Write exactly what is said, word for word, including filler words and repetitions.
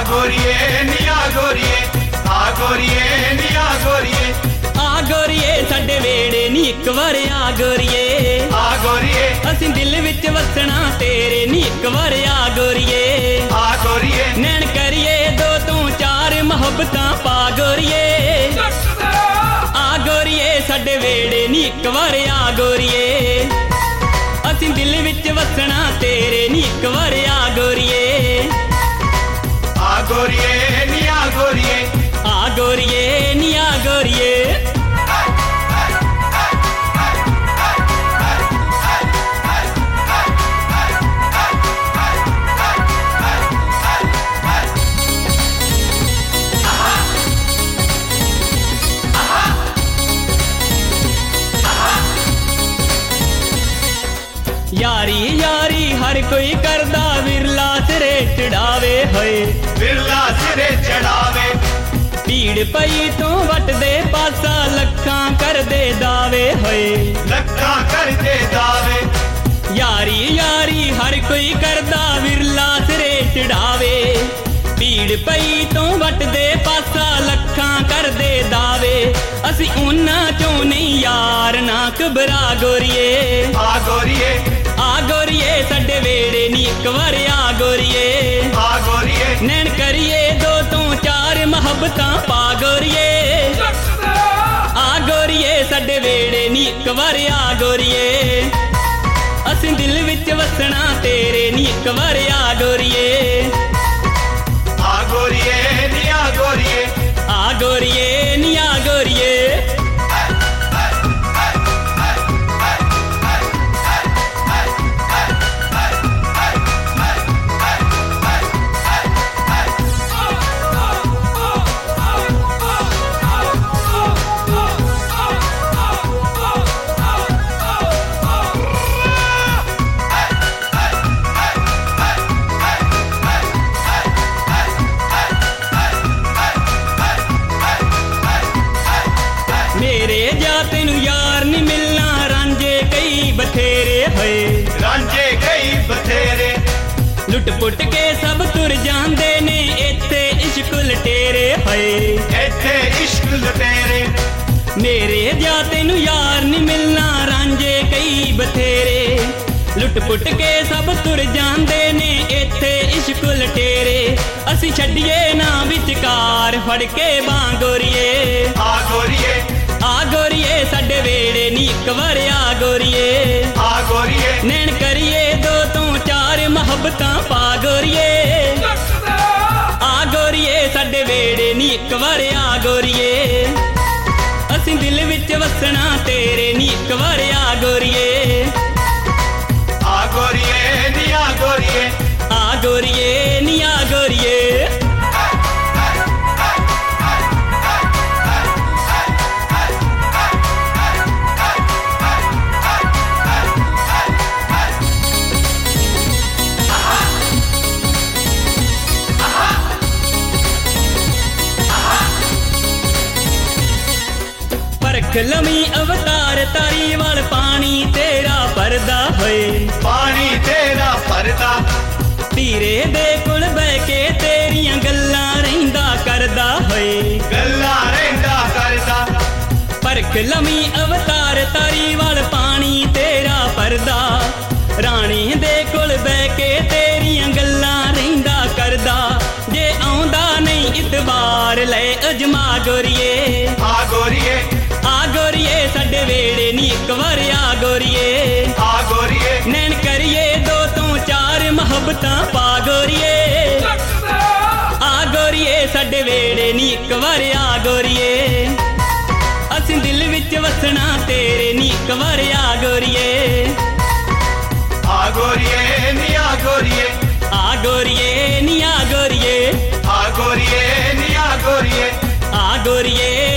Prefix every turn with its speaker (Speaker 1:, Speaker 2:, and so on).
Speaker 1: गोरिए नी आ गोरिए आ गोरिए नी आ गोरिए
Speaker 2: आ गोरिए साडे वेड़े नी इक वार आ गोरिए
Speaker 1: आ गोरिए
Speaker 2: असीं दिल विच वसना तेरे नी इक वार आ गोरिए
Speaker 1: आ गोरिए
Speaker 2: नैन करिए दो तू चार मुहब्बतां पा गोरिए आ गोरिए साडे वेड़े नी इक वार आ गोरिए असीं दिल विच वसना तेरे नी इक वार आ गोरिए
Speaker 1: आ गोरिए नी आ गोरिए
Speaker 2: आ गोरिए नी आ गोरिए यारी यारी हर कोई करदा विरला सिरे चढ़ावे होए
Speaker 1: बिरला सिरे चढ़ावे
Speaker 2: भीड़ पई तू वट दे पासा लखां कर दे दावे होए
Speaker 1: लखा कर दे दावे
Speaker 2: यारी यारी हर कोई करदा विरला सिरे चढ़ावे भीड़ पई तू वट दे पासा लखां कर दे दावे असी उन्हां चों नहीं यार ना घबरा गोरिए
Speaker 1: आ गोरिए
Speaker 2: आ गोरिए साडे वेड़े नी इक वार आ गोरिए
Speaker 1: आ गोरिए
Speaker 2: नैन करिए दो तू चार मुहब्बतां पा गोरिए आ गोरिए साडे वेड़े नी इक वार आ गोरिए असीं दिल विच वसना तेरे नी इक वार आ गोरिए
Speaker 1: आ गोरिए नी आ गोरिए
Speaker 2: आ गोरिए नी आ गोरिए मेरे जा तेनू यार नी मिलना रांझे कई बथेरे होए
Speaker 1: रांझे कई बथेरे
Speaker 2: लुट पुट के सब तुर जांदे ने इत्थे इश्क लटेरे होए
Speaker 1: इत्थे इश्क लटेरे
Speaker 2: मेरे जा तेनू यार नी मिलना रांझे कई बथेरे लुट पुट के सब तुर जांदे ने इत्थे इश्क लटेरे असी छड्डिए ना विचकार फड़ के बां गोरिए
Speaker 1: आ गोरिए
Speaker 2: आ गोरिए साडे वेड़े नी इक वार आ गोरिए
Speaker 1: आ गोरिए
Speaker 2: नैन करिए दो तू चार मुहब्बतां पा गोरिए आ गोरिए साडे वेड़े नी इक वार आ गोरिए असीं दिल विच वसना तेरे नी इक वार आ गोरिए
Speaker 1: आ गोरिए नी आ गोरिए
Speaker 2: आ गोरिए नी आ गोरिए परख लमी अवतार तारी वाल पानी तेरा परदा होए
Speaker 1: पानी तेरा परदा
Speaker 2: तीरे दे कोल बह के तेरियां गल्लां रहिंदा करदा होए
Speaker 1: गल्ला रहंदा करदा
Speaker 2: परख लमी अवतार तारी वाल पानी तेरा परदा राणी दे कोल बह के तेरियां गल्लां रहिंदा करदा जे आउंदा नहीं इतबार ले अजमा गोरिए
Speaker 1: आ गोरिए
Speaker 2: आ गोरिए साडे वेड़े नी इक वार आ गोरिए
Speaker 1: आ गोरिए
Speaker 2: नैन करिए दो तू चार मुहब्बतां पा गोरिए आ गोरिए साडे वेड़े नी इक वार आ गोरिए असीं दिल विच वसना तेरे नी इक वार आ गोरिए
Speaker 1: आ गोरिए नी आ गोरिए
Speaker 2: आ गोरिए नी आ गोरिए
Speaker 1: आ गोरिए नी आ गोरिए
Speaker 2: आ गोरिए